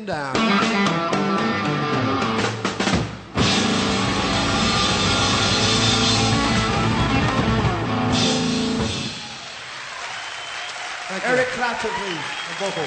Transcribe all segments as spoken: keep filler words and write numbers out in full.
down. Eric Clapton, please, the vocal.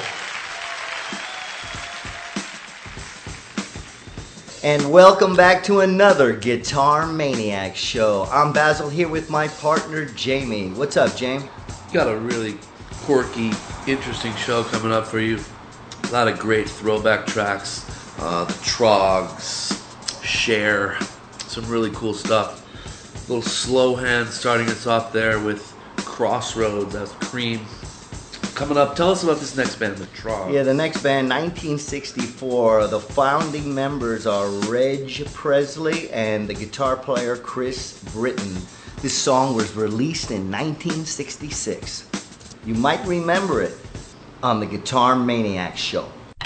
And welcome back to another Guitar Maniac show. I'm Basil here with my partner Jamie. What's up, Jamie? Got a really quirky, interesting show coming up for you. A lot of great throwback tracks. Uh, the Trogs, Cher, some really cool stuff. A little slow hand starting us off there with Crossroads. That's Cream. Coming up, tell us about this next band, the Trogs. Yeah, the next band, nineteen sixty-four. The founding members are Reg Presley and the guitar player Chris Britton. This song was released in nineteen sixty-six. You might remember it on the Guitar Maniac show.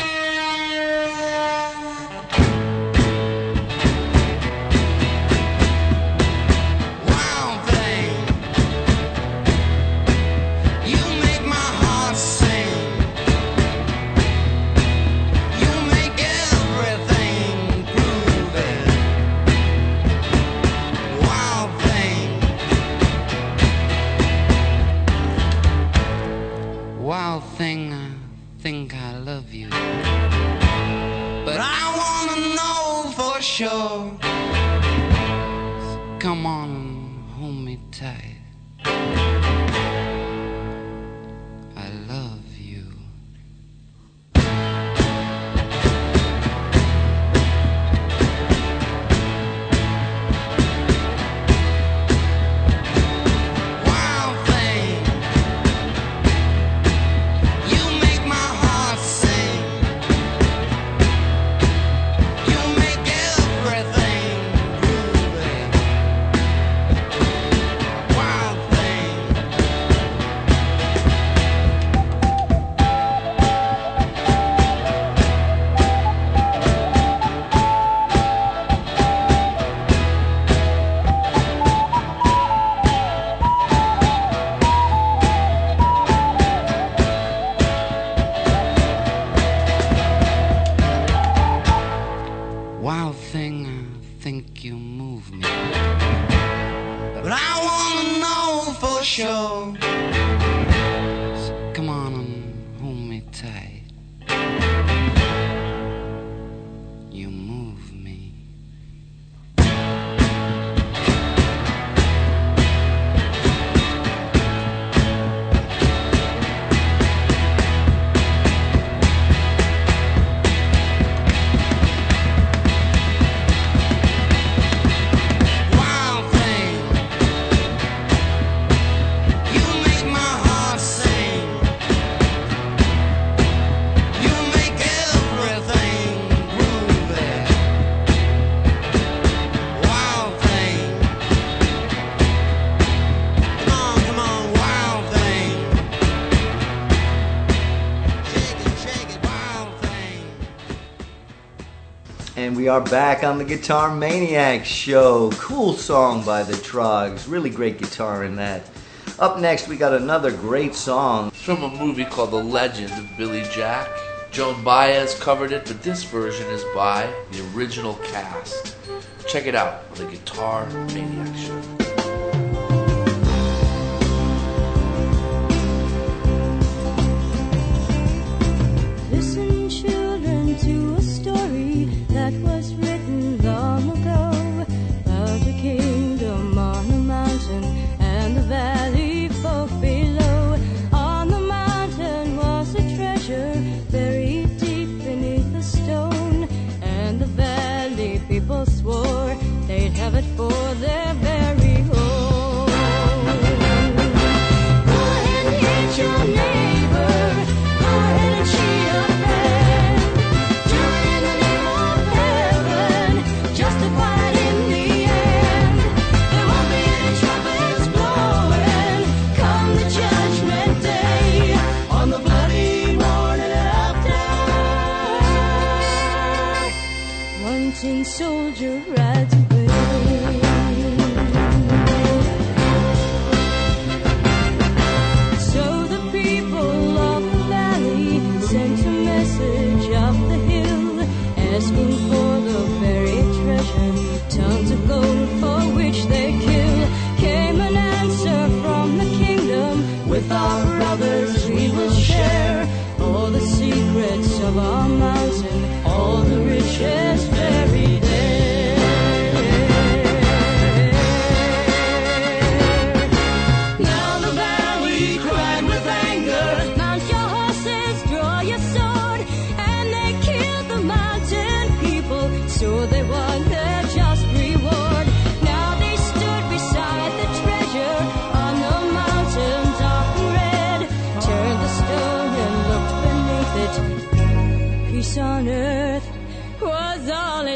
Wild thing, I think I love you, but I wanna know for sure. So come on and hold me tight. I love you. Wild thing, I think you move me, but I wanna know for sure. So come on and hold me tight. You move me. And we are back on the Guitar Maniac show. Cool song by the Trogs. Really great guitar in that. Up next, we got another great song. It's from a movie called The Legend of Billy Jack. Joan Baez covered it, but this version is by the original cast. Check it out on the Guitar Maniac show. Listen, children, to a story that was written long ago about a kingdom on a mountain and the valley folk below. On the mountain was a treasure buried deep beneath a stone, and the valley people swore they'd have it for their very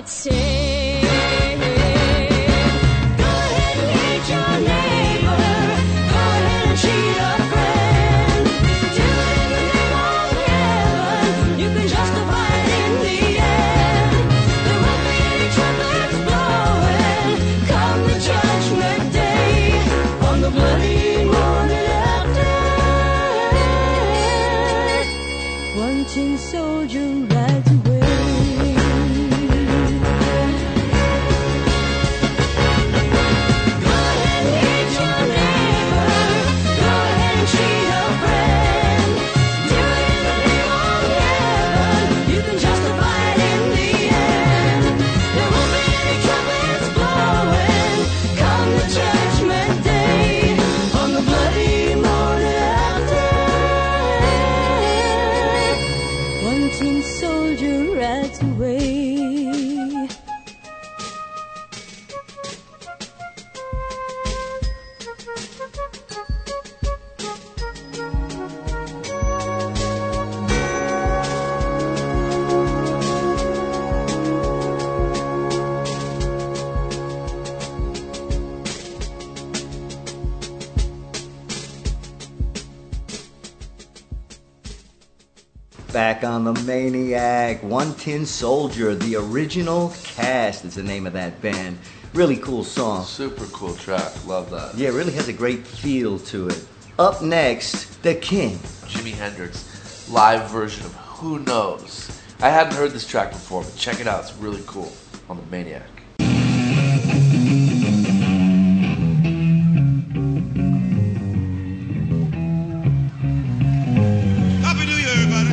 say. Go ahead and hate your neighbor. Go ahead and cheat a friend. Do it in the name of heaven. You can justify it in the end. There won't be any trumpets blowing come the judgment day on the bloody morning after. One tin soldier rides away. Go ahead and hate your neighbor. Go ahead and cheat a friend. Do it in the name of heaven. You can justify it in the end. There won't be any trumpets blowing come the judgment day on the bloody morning after. One tin soldier rides away. Back on the Maniac, One Tin Soldier, the original cast is the name of that band. Really cool song. Super cool track. Love that. Yeah, it really has a great feel to it. Up next, The King. Jimi Hendrix live version of Who Knows. I hadn't heard this track before, but check it out. It's really cool on the Maniac. Happy New Year, everybody.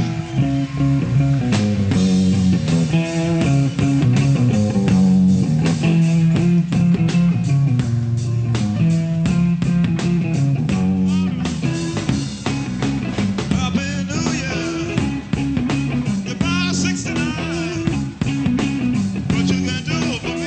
Happy New Year. You're about sixty-nine. What you gonna do for me?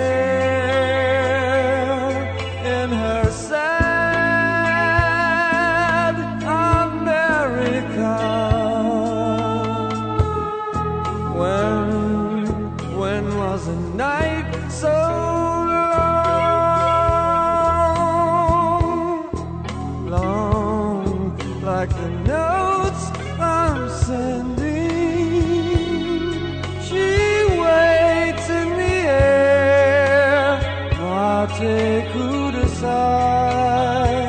a night so long, long, like the notes I'm sending. She waits in the air, Mate Kudasai.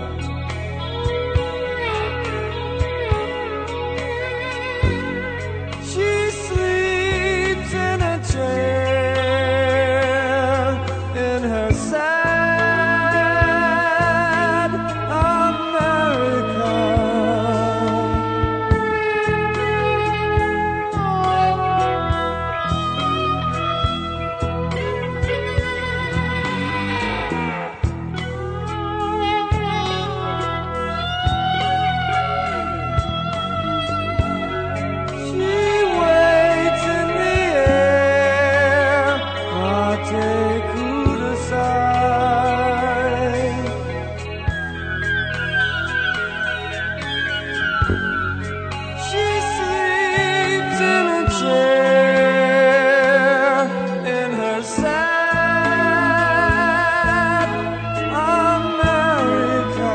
She sleeps in a chair in her sad America. She waits in the air, Mate Kudasai. She sleeps in a chair in her sad America.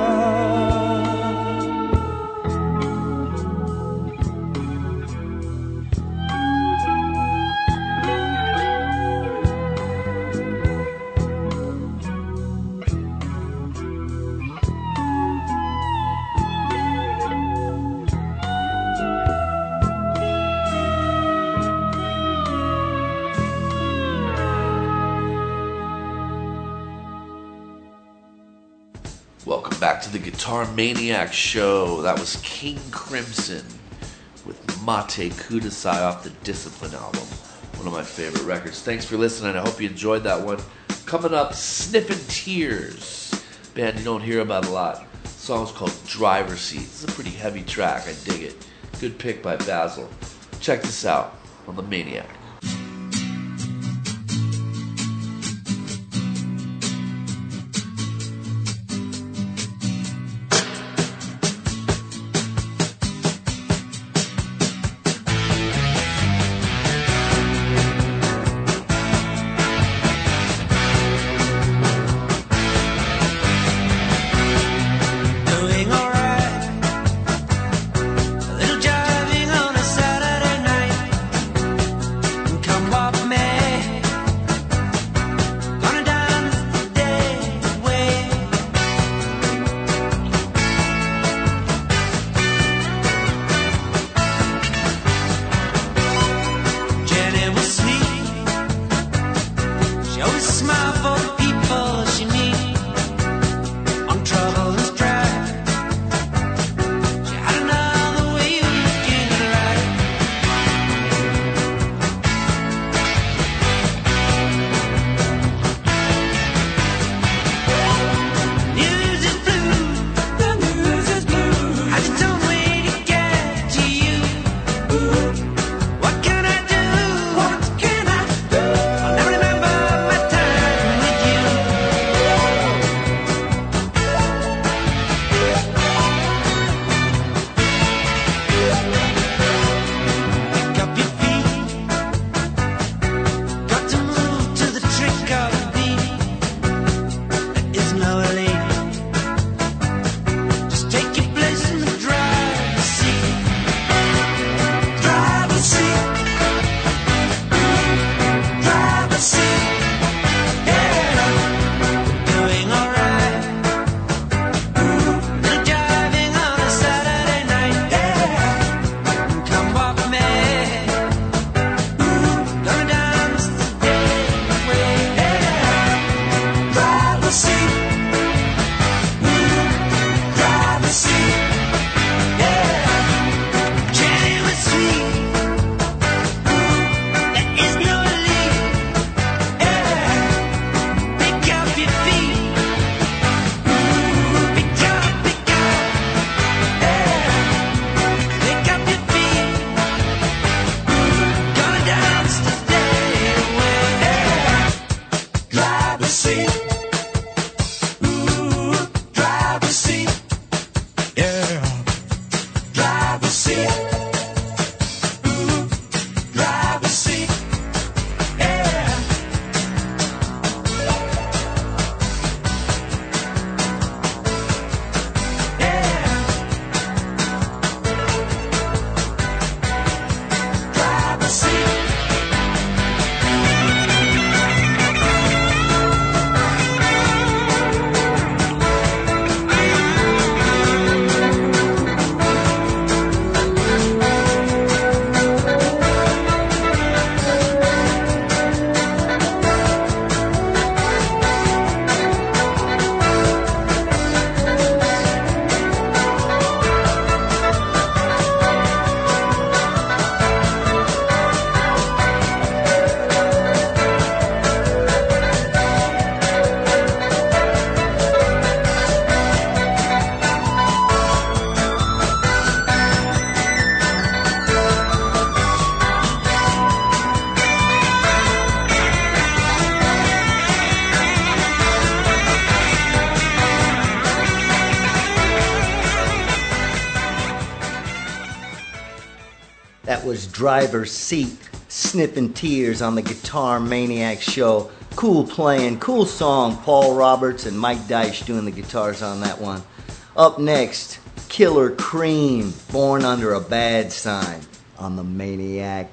Welcome back to the Guitar Maniac Show. That was King Crimson with Mate Kudasai off the Discipline album. One of my favorite records. Thanks for listening. I hope you enjoyed that one. Coming up, Sniffin' Tears. Band you don't hear about a lot. The song's called Driver's Seat. It's a pretty heavy track. I dig it. Good pick by Basil. Check this out on the Maniac. Doing alright, a little driving on a Saturday night. Come walk me, gonna dance the day away. Jenny was sweet, she always smiled for the people she meet. On trouble and strife, she had another way of looking at life. News is blue, the news is blue. I just don't wait to get to you. What can I do? What can I do? I'll never remember my time with you. Pick up your feet, got to move to the trick of the beat. There is no elite. Just take your place in the driver's seat. Driver's seat. Driver's seat. Yeah. Doing alright. Little driving on a Saturday night. Yeah. Come walk me. Gonna dance the day away. Yeah. Driver's seat. Driver's seat. Yeah. Jenny was sweet. There is no lead. Yeah. Pick up your feet. Pick up, pick up. Yeah. Pick up your feet. Gonna dance the day away. Yeah. Driver's seat. Ooh, driver's seat. Yeah. Driver's seat. Ooh, driver's seat. Yeah. Miller's driver's seat, sniffing tears on the Guitar Maniac show. Cool playing, cool song. Paul Roberts and Mike Deitch doing the guitars on that one. Up next, Killer Cream, Born Under a Bad Sign on the Maniac.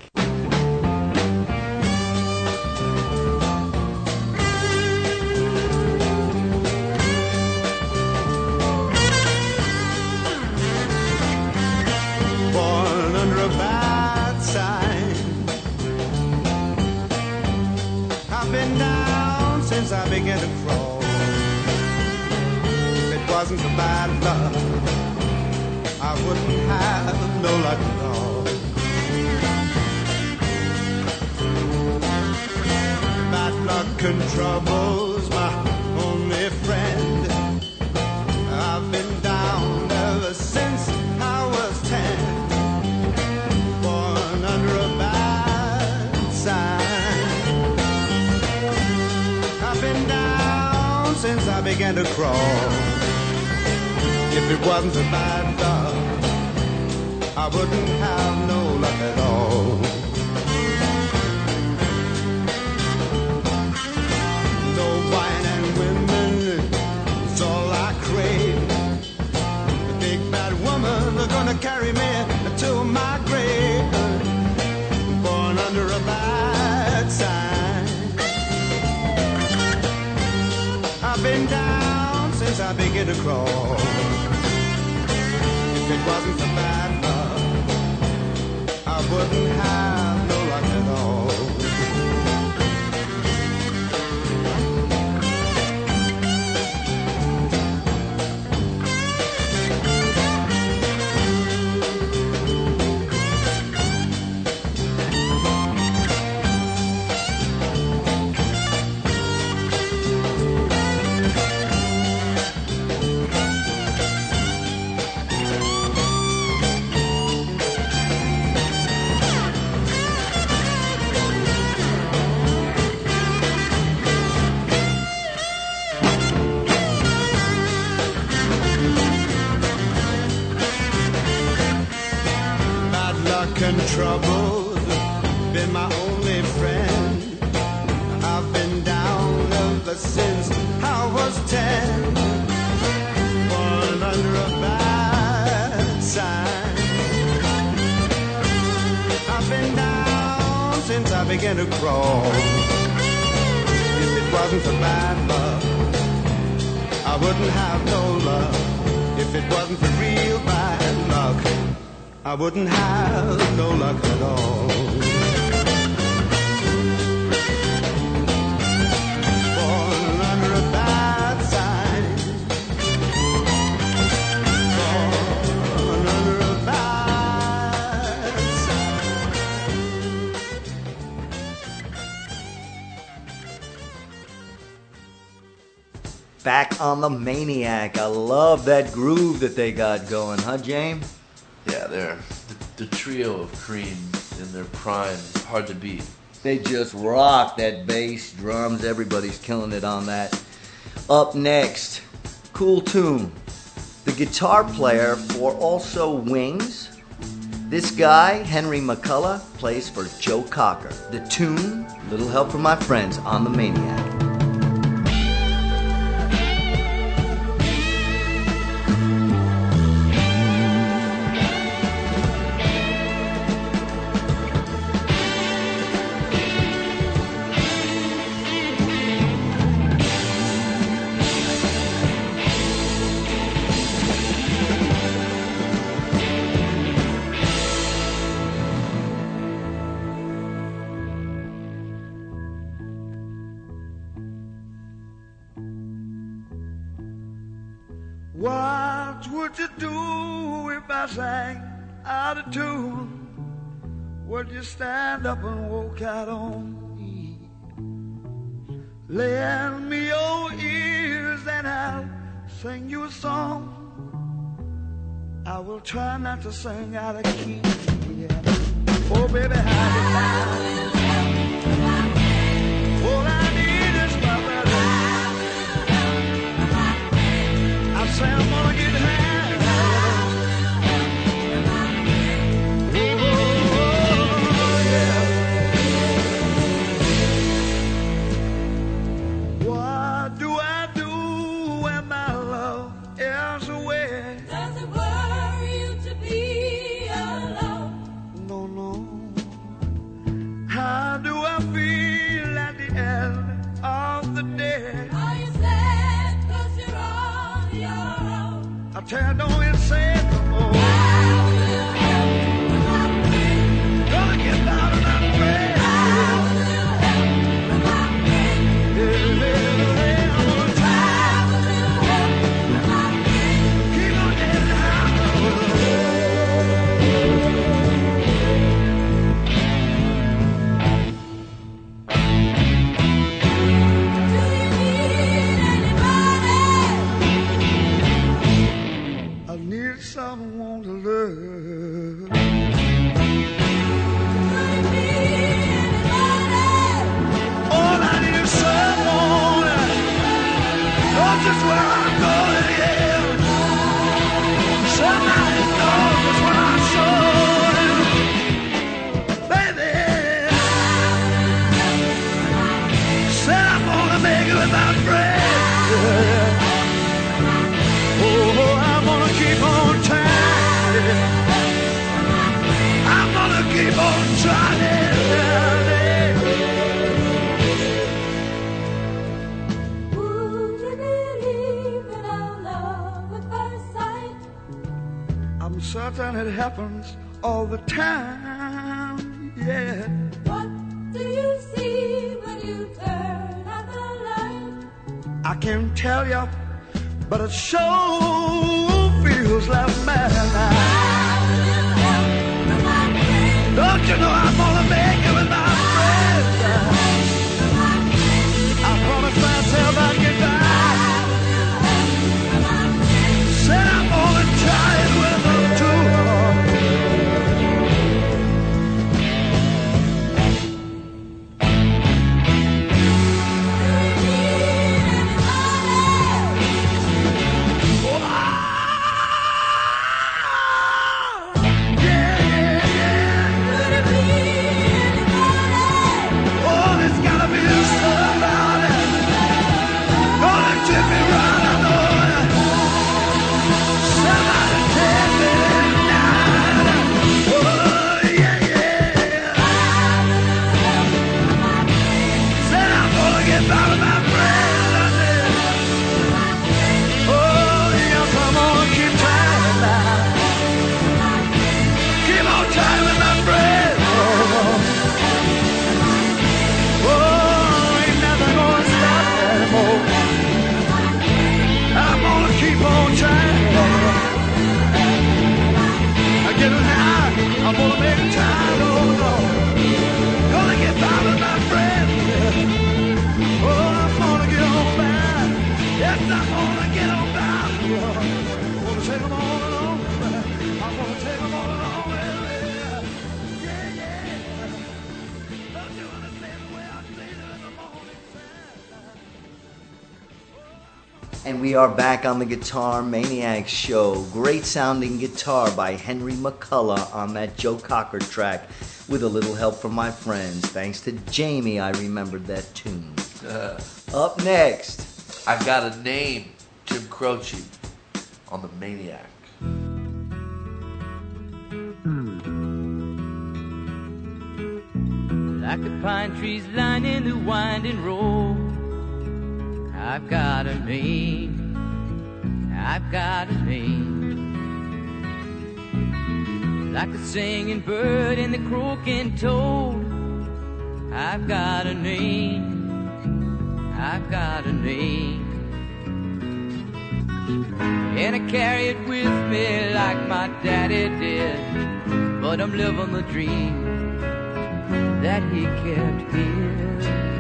Born under a bad sign. I've been down since I began to crawl. If it wasn't for bad luck, I wouldn't have no luck at all. Bad luck and trouble's my only friend. I've been down ever since I was ten. Born under a bad sign. I've been down since I began to crawl. If it wasn't for bad luck, I wouldn't have no luck at all. No wine and women is all I crave. The big bad woman is gonna carry me to my grave. Born under a bad sign. I've been down since I began to crawl. If it wasn't for bad luck, I wouldn't have no luck at all. And trouble's been my only friend. I've been down ever since I was ten. Born under a bad sign. I've been down since I began to crawl. If it wasn't for bad luck, I wouldn't have no luck. If it wasn't for real bad luck, I wouldn't have no luck at all. Born under a bad sign. Born under a bad sign. Back on the Maniac. I love that groove that they got going, huh, James? Yeah, they're the, the trio of Cream in their prime. Hard to beat. They just rock that bass, drums. Everybody's killing it on that. Up next, cool tune. The guitar player for Also Wings. This guy, Henry McCullough, plays for Joe Cocker. The tune, Little Help from My Friends on the Maniac. What would you do if I sang out of tune? Would you stand up and walk out on me? Lend me your ears and I'll sing you a song. I will try not to sing out of key. Yeah. Oh, baby, how do you all I need is my brother. I say I'm gonna get high. Oh, oh, oh. How do I feel at the end of the day? Are you sad 'cause you're on your own? I tell you, don't even say it no more. I will help you with my pain. Gonna get out of that way. I will help you with my pain. Yeah, yeah, yeah. I'm gonna try. I will help you with my pain. Keep on getting out. Do you need anybody? I need someone to love. Do you need anybody? All I need is someone. Knows just where I'm going, yeah. Somebody knows just what I'm showing. Baby, said I'm gonna make it without breath. Oh, I'm gonna keep on trying. I'm gonna keep on trying. Would you believe in our love at first sight? I'm certain it happens all the time, yeah. What do you see when you turn out the light? I can't tell you, but it sure feels like madness. Don't you know I'm gonna make it with my friends? I promised myself I'd get back. Said I'm gonna try it with them too. Yeah, yeah, yeah. Oh, there's gotta be somebody gonna tip me right, I know it. Somebody take me tonight. Oh, yeah, yeah. Said I'm gonna get by with my friends, I said. Oh, yes, I'm gonna keep trying now. Keep on trying with my friends. Oh, ain't nothing gonna stop me anymore. I'm gonna keep on trying. I'm getting high. I'm gonna make it time. Oh, Lord. Gonna get by with my friends. Oh, I'm gonna get on by. Yes, I'm gonna get on by. I'm gonna take them all along. I'm gonna take them all along. Yeah, yeah. Don't you understand the way I feel in the morning? And we are back on the Guitar Maniacs show. Great sounding guitar by Henry McCullough on that Joe Cocker track with a little help from my friends. Thanks to Jamie, I remembered that tune. Uh, Up next, I've got a name, Jim Croce, on the Maniac. Like the pine trees lining the winding road, I've got a name, I've got a name. Like the singing bird and the croaking toad, I've got a name, I've got a name. And I carry it with me like my daddy did, but I'm living the dream that he kept here.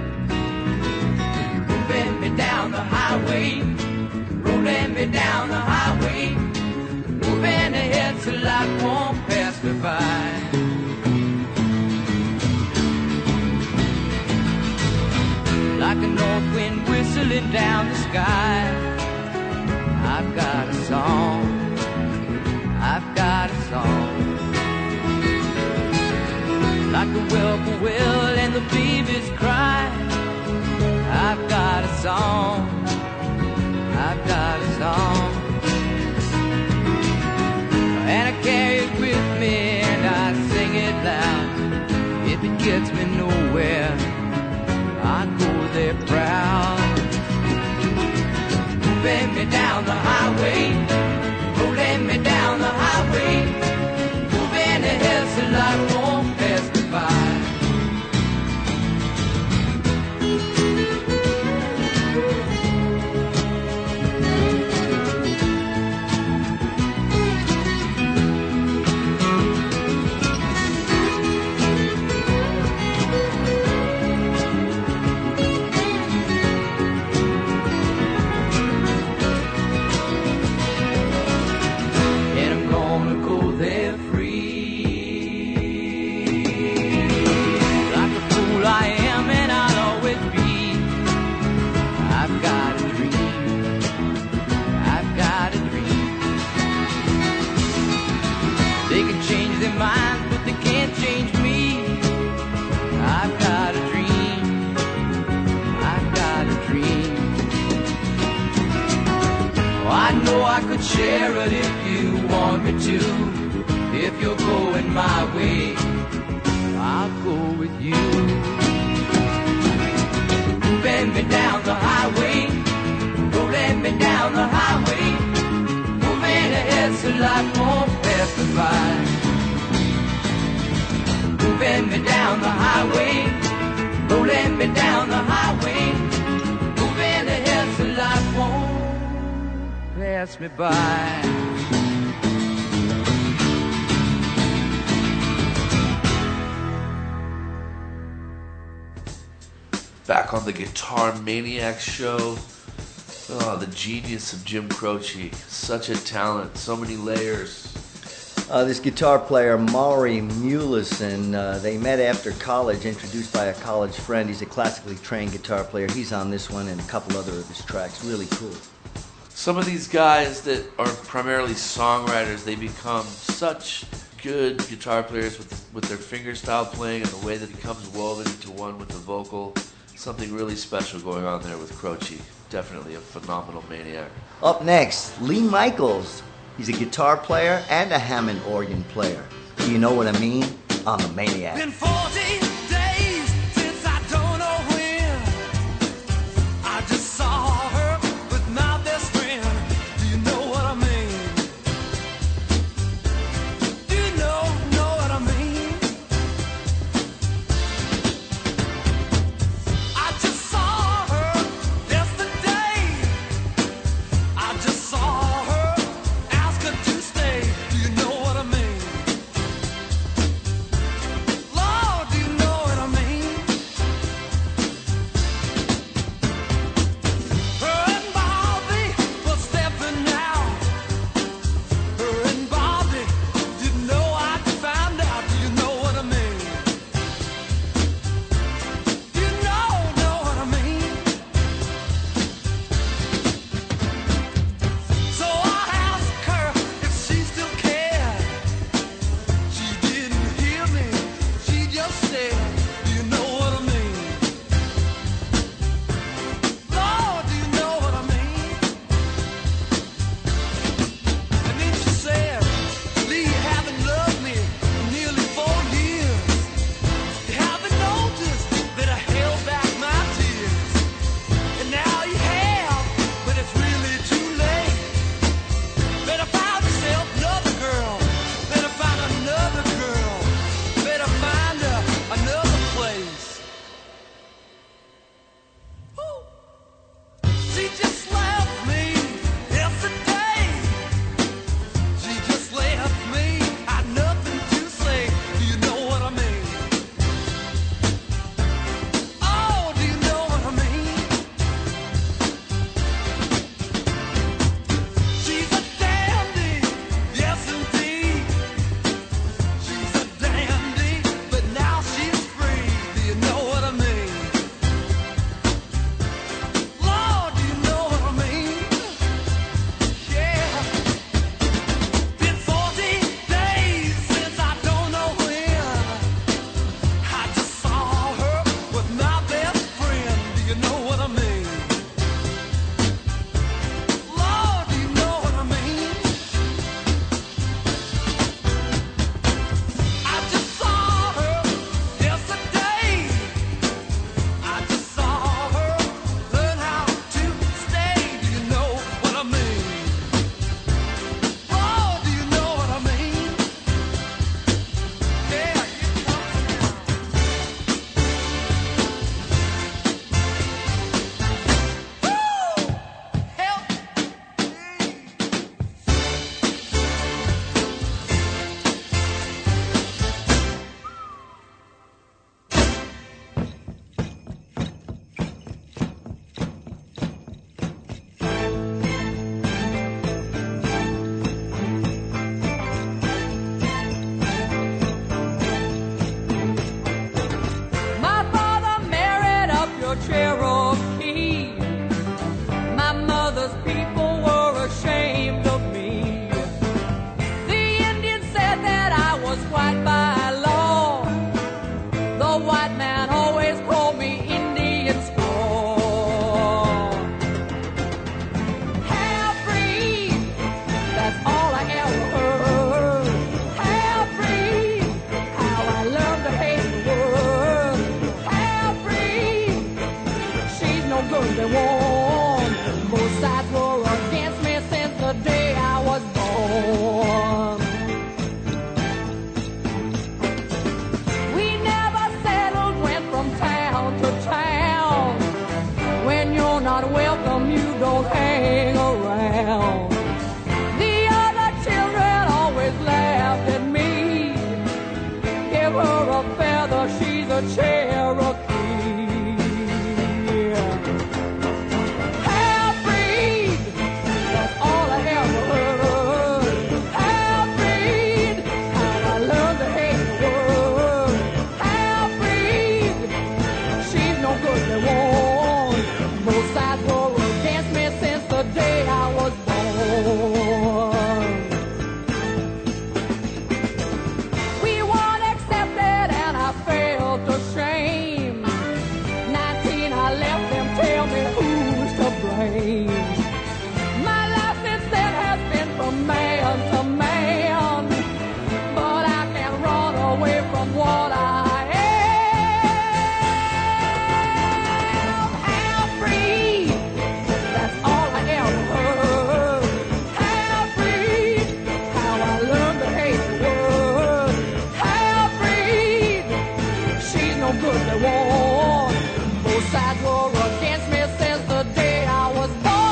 Moving me down the highway, rolling me down the highway, moving ahead so life won't pass me by. Like a north wind whistling down the sky, I've got a song, I've got a song. Like the whippoorwill and the baby's cry, I've got a song, I've got a song. And I carry it with me and I sing it loud if it gets me nowhere. Everywhere I go, they're proud. Moving me down the highway, rolling me down the highway, moving ahead so life won't pass me by. Minds, but they can't change me. I've got a dream. I've got a dream. Oh, I know I could share it if you want me to. If you're going my way, I'll go with you. Bend me down the highway, rolling me down the highway, moving ahead so life won't pass me by. Moving me down the highway, rolling me down the highway, moving ahead so life won't pass me by. Back on the Guitar Maniac show. Oh, the genius of Jim Croce. Such a talent, so many layers. Uh, this guitar player, Maury Mulison, uh, they met after college, introduced by a college friend. He's a classically trained guitar player. He's on this one and a couple other of his tracks. Really cool. Some of these guys that are primarily songwriters, they become such good guitar players with, with their fingerstyle playing and the way that it becomes woven into one with the vocal. Something really special going on there with Croce. Definitely a phenomenal maniac. Up next, Lee Michaels. He's a guitar player and a Hammond organ player. Do you know what I mean? On the Maniac. Been forty days since I don't know when I just saw her with my best friend. Do you know what I mean? Do you know, know what I mean? I just saw her yesterday. I just saw her. Do you know what I mean? Lord, do you know they want. Both sides were against me since the day I was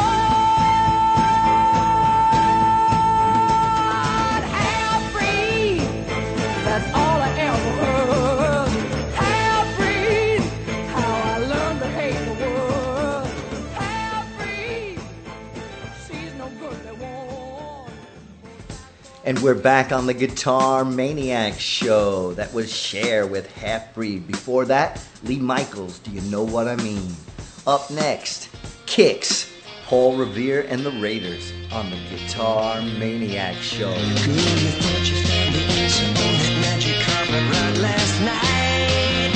born. Half-breed, that's all I ever heard. Half-breed, how I learned to hate the world. Half-breed, she's no good, they won't. And we're back on the Guitar Maniac show. That was Cher with Half Breed. Before that, Lee Michaels, Do You Know What I Mean? Up next, Kicks, Paul Revere and the Raiders on the Guitar Maniac show. Girl, you thought you found the answer on that magic carpet ride last night.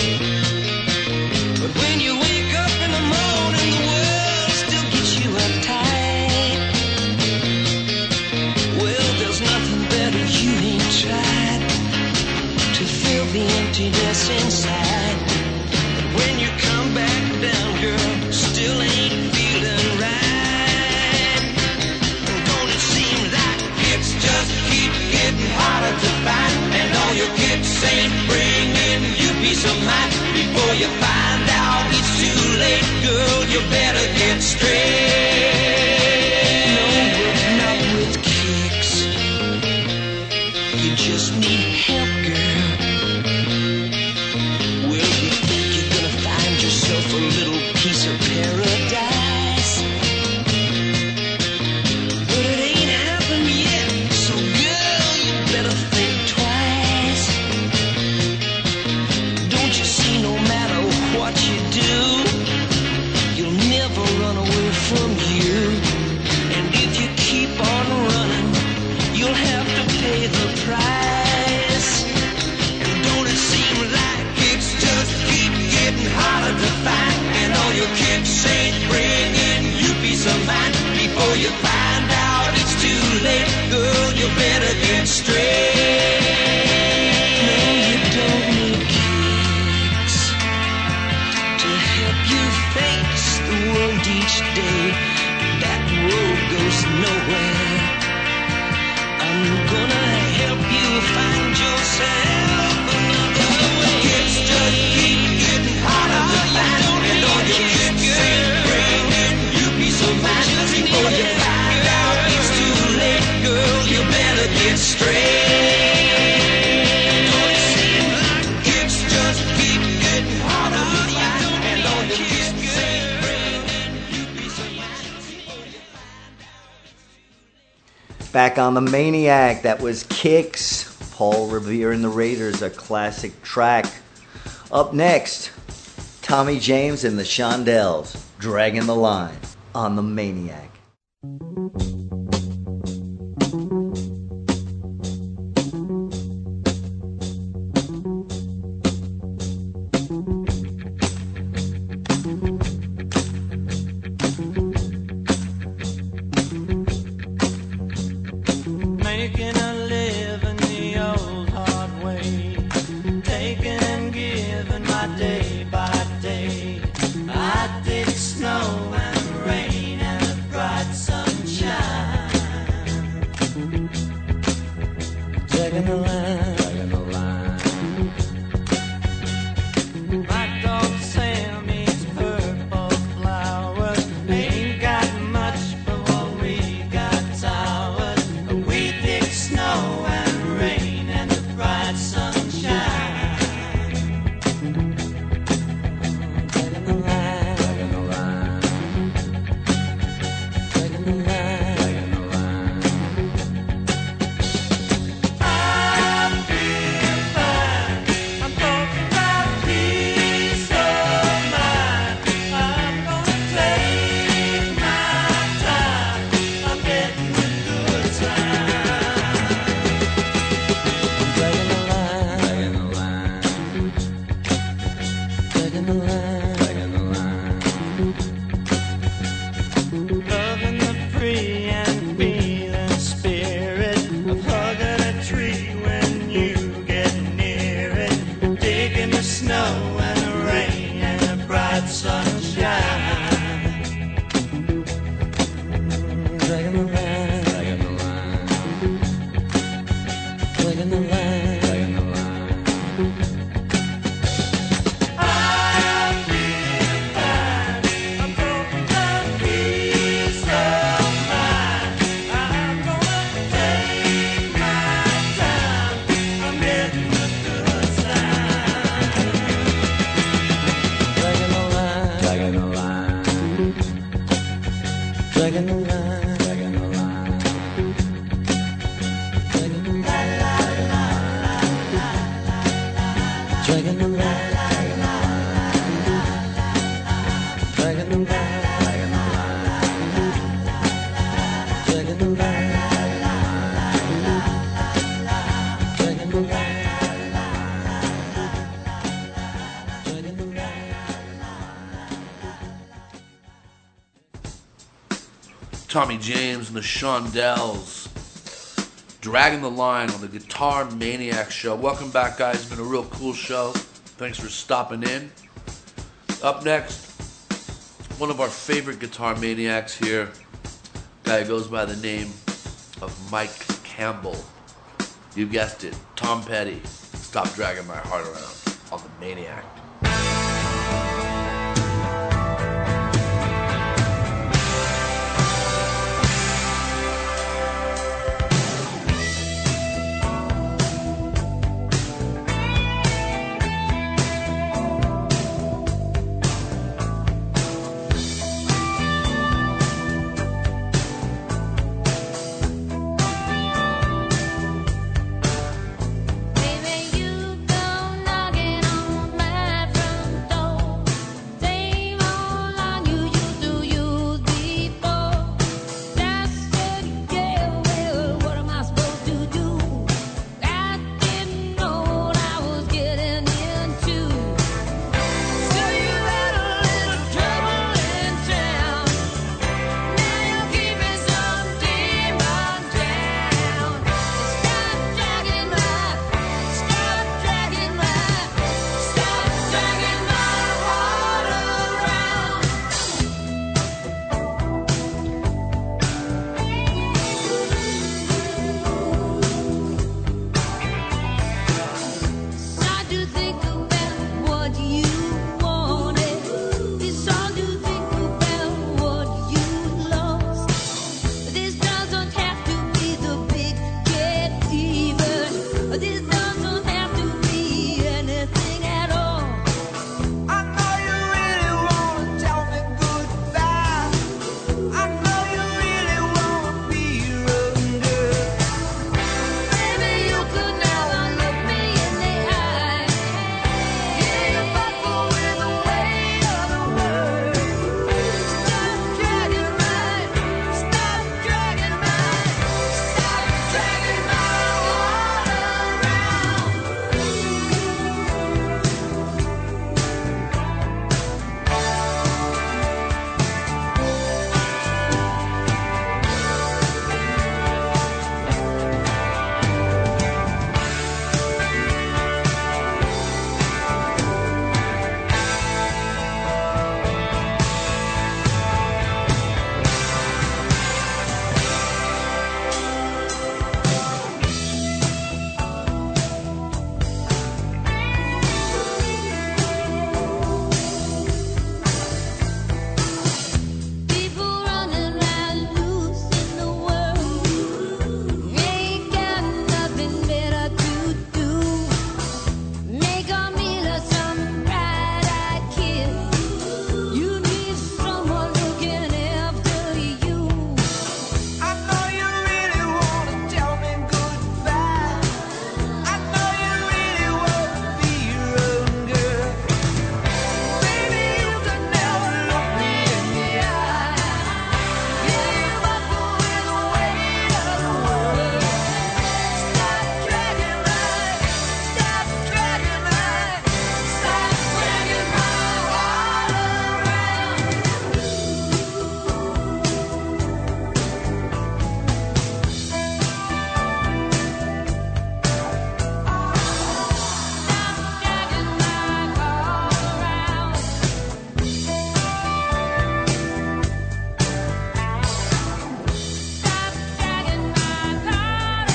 But when you wake up in the morning, the world still gets you uptight. Well, there's nothing better you ain't tried to fill the emptiness inside. But when you come back down, girl, still ain't feeling right. Don't it seem like it's just keep getting harder to find, and all your kicks ain't bringing you peace of mind. Before you find out it's too late, girl, you better get straight. No, but not with kicks. You just need help, girl. Well, you think you're gonna find yourself a little piece of paradise, but it ain't happened yet. So, girl, you better think twice. Don't you see, no matter what you do, you'll never run away from you. And if you keep on running, you'll have to pay the price. And don't it seem like it's just keep getting harder to find, and all your kicks ain't bringing you peace of mind. Before you find out it's too late, girl, you better get straight. No, you don't need kicks to help you face the world each day. That road goes nowhere. I'm gonna help you find yourself another way. It's just keep getting harder to find, and all your kicks ain't bringing you peace of mind. Before you find out it's too late, girl, you better get straight. Don't it seem like it's just keep getting harder to find, and all your kicks ain't bringing you peace of mind. Back on the Maniac, that was Kicks, Paul Revere and the Raiders, a classic track. Up next, Tommy James and the Shondells, Dragging the Line on the Maniac. Making a living the old hard way, taking and giving my day by day. I dig snow and rain and the bright sunshine. Dragging the line, dragging the line. My dog Sam eats purple flowers. Ain't got much, but what we got towers. We dig snow and rain and the bright sunshine. Dragging the line, dragging the line. Dragging the line, dragging the line. I feel fine. I'm talking about peace of mind. I'm gonna take my time. I'm getting a good time. Dragging the line, dragging the line. Dragging the line, dragging the line. Loving the free and feeling spirit of hugging a tree when you get near it. Digging the snow and the rain and the bright sunshine. Dragging the line, dragging the line. Dragging the line, dragging the line. Tommy James and the Shondells. Dragging the line on the Guitar Maniac Show. Welcome back, guys. It's been a real cool show. Thanks for stopping in. Up next, one of our favorite Guitar Maniacs here. Guy goes by the name of Mike Campbell. You guessed it, Tom Petty. Stop Dragging My Heart Around on the Maniac. Baby, you go knocking on my front door. Same old line you used to use before. Just said, yeah, well, what am I supposed to do? I didn't know what I was getting into. So you had a little trouble in town. Now you're keeping some demon down. Stop dragging my, stop dragging my, stop dragging my heart around. Start to think about what you wanted. It's hard to think about what you lost. This doesn't have to be the big get even. This doesn't have to be anything at all. I know you really wanna tell me goodbye. I know you really wanna be under. Baby, you could never look me in the eye. Yeah, you buckle with the weight of the world. Stop dragging my, stop dragging my, stop dragging my heart around. People running around loose in the world. Ain't got nothing better to do. Make a meal of some bright-eyed kid. You need someone looking after you. I know you really wanna tell me goodbye. I know you really wanna be under. Baby, you could never look me in the eye. Yeah, you buckle with the weight of the world. Stop dragging my, stop dragging my, stop dragging my heart around. Stop dragging my heart around. Stop dragging my heart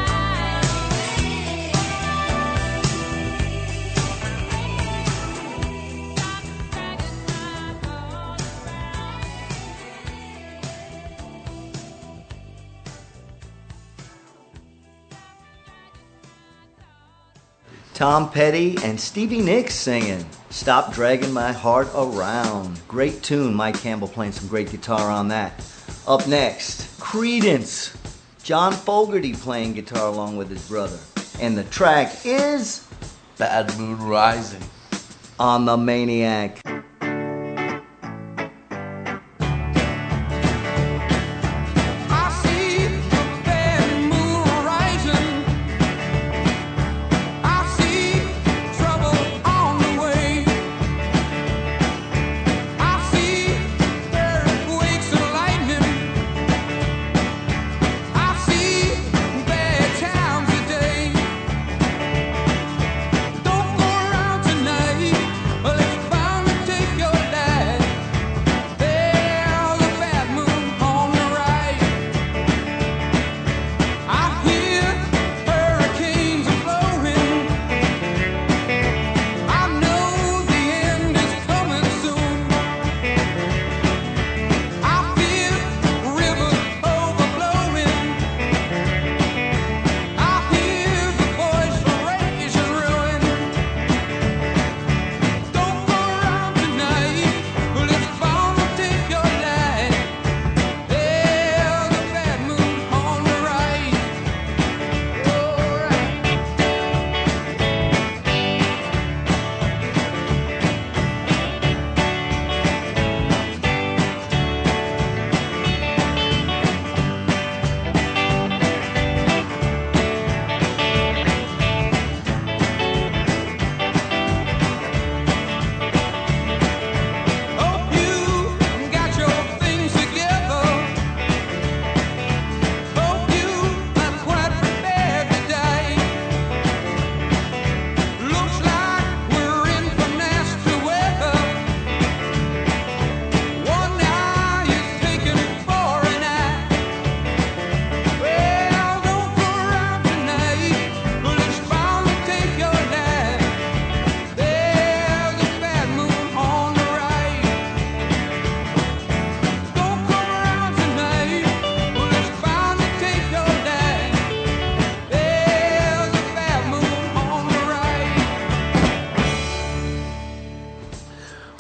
Tom Petty and Stevie Nicks singing Stop Dragging My Heart Around. Great tune. Mike Campbell playing some great guitar on that. Up next, Creedence. John Fogerty playing guitar along with his brother. And the track is Bad Moon Rising. on the Maniac. I see the bad moon rising. I see trouble on the way. I see earthquakes and lightning.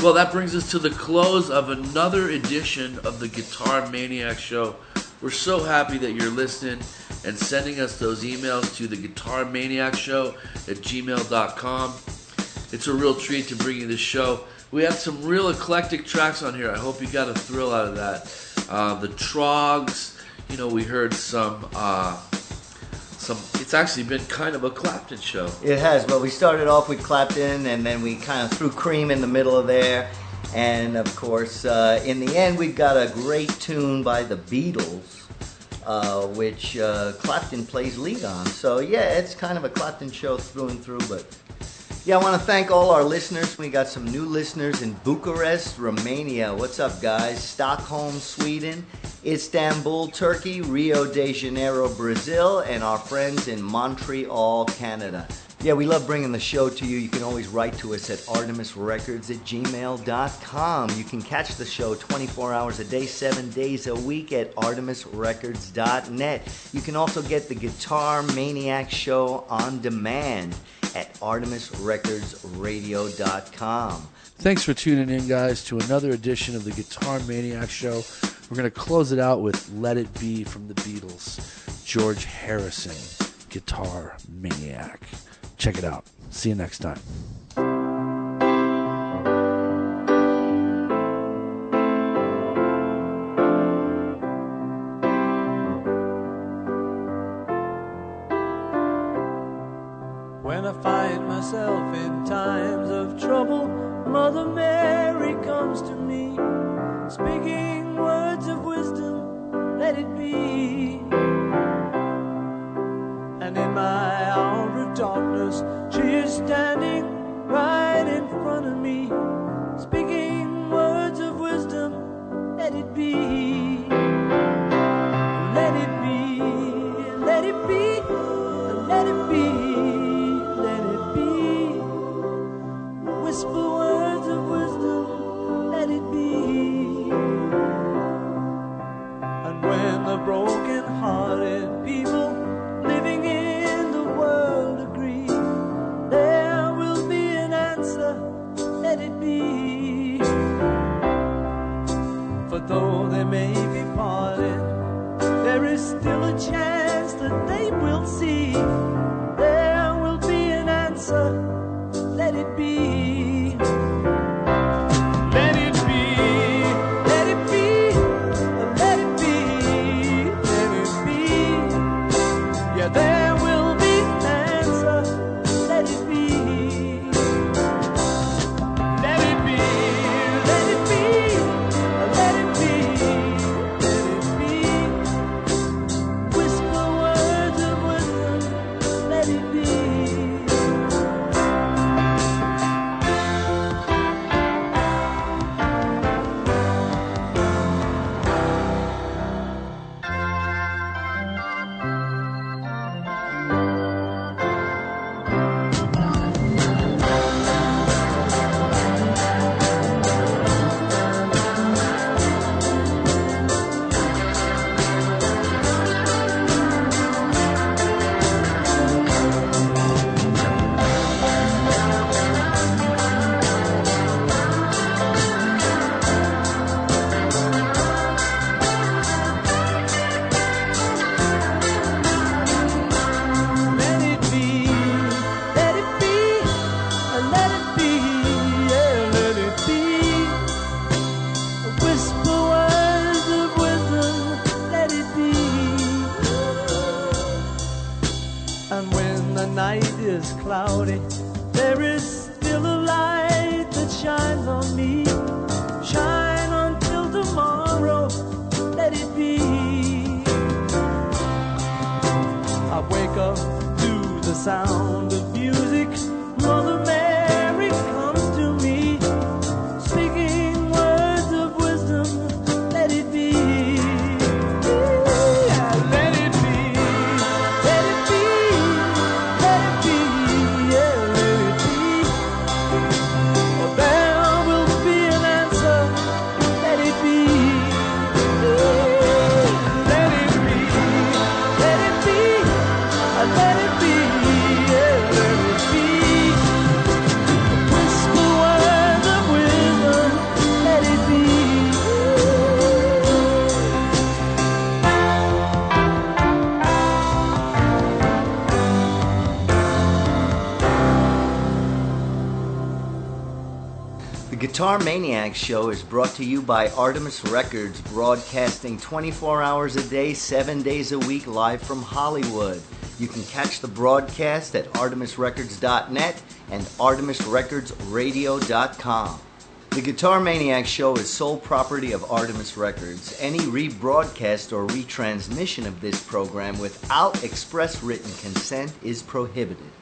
Well, that brings us to the close of another edition of the Guitar Maniac Show. We're so happy that you're listening and sending us those emails to the Guitar Maniac Show at gmail dot com. It's a real treat to bring you this show. We have some real eclectic tracks on here. I hope you got a thrill out of that. Uh, the Trogs, you know, we heard some... Uh, Some, it's actually been kind of a Clapton show. It has, but we started off with Clapton, and then we kind of threw Cream in the middle of there. And, of course, uh, in the end, we've got a great tune by the Beatles, uh, which uh, Clapton plays lead on. So, yeah, it's kind of a Clapton show through and through. But, yeah, I want to thank all our listeners. We got some new listeners in Bucharest, Romania. What's up, guys? Stockholm, Sweden. Istanbul, Turkey, Rio de Janeiro, Brazil, and our friends in Montreal, Canada. Yeah, we love bringing the show to you. You can always write to us at artemis records at gmail dot com. You can catch the show twenty-four hours a day, seven days a week at artemis records dot net. You can also get the Guitar Maniac Show on demand at artemis records radio dot com. Thanks for tuning in, guys, to another edition of the Guitar Maniac Show. We're going to close it out with Let It Be from the Beatles. George Harrison, Guitar Maniac. Check it out. See you next time. When I find myself in times of trouble, Mother Mary comes to me, speaking words of wisdom, let it be. And in my hour of darkness, she is standing right in front of me, speaking words of wisdom, let it be. Let it be, let it be, let it be, let it be. Whisper words of wisdom, let it be. And when the broken-hearted people living in the world agree, there will be an answer, let it be. For though they may be parted, there is still a chance that they will see. There will be an answer, let it be. Let it be, let it be, let it be, let it be. Yeah, there will be an answer, let it be. Let it be, let it be, let it be, let it be. Whisper words of wisdom, let it be. Let it be, let it be, let it be, yeah, let it be. Whisper words of wisdom, let it be. And when the night is cloudy, there is still a light that shines on me. Shine until tomorrow, let it be. I wake up to the sound of music. Mother Mary comes to me, speaking words of wisdom, let it be. Yeah, let it be, let it be, let it be, yeah, let it be. For there will be an answer, let it be. Let it be, let it be, let it be, yeah. The Guitar Maniacs Show is brought to you by Artemis Records, broadcasting twenty-four hours a day, seven days a week, live from Hollywood. You can catch the broadcast at artemis records dot net and artemis records radio dot com. The Guitar Maniacs Show is sole property of Artemis Records. Any rebroadcast or retransmission of this program without express written consent is prohibited.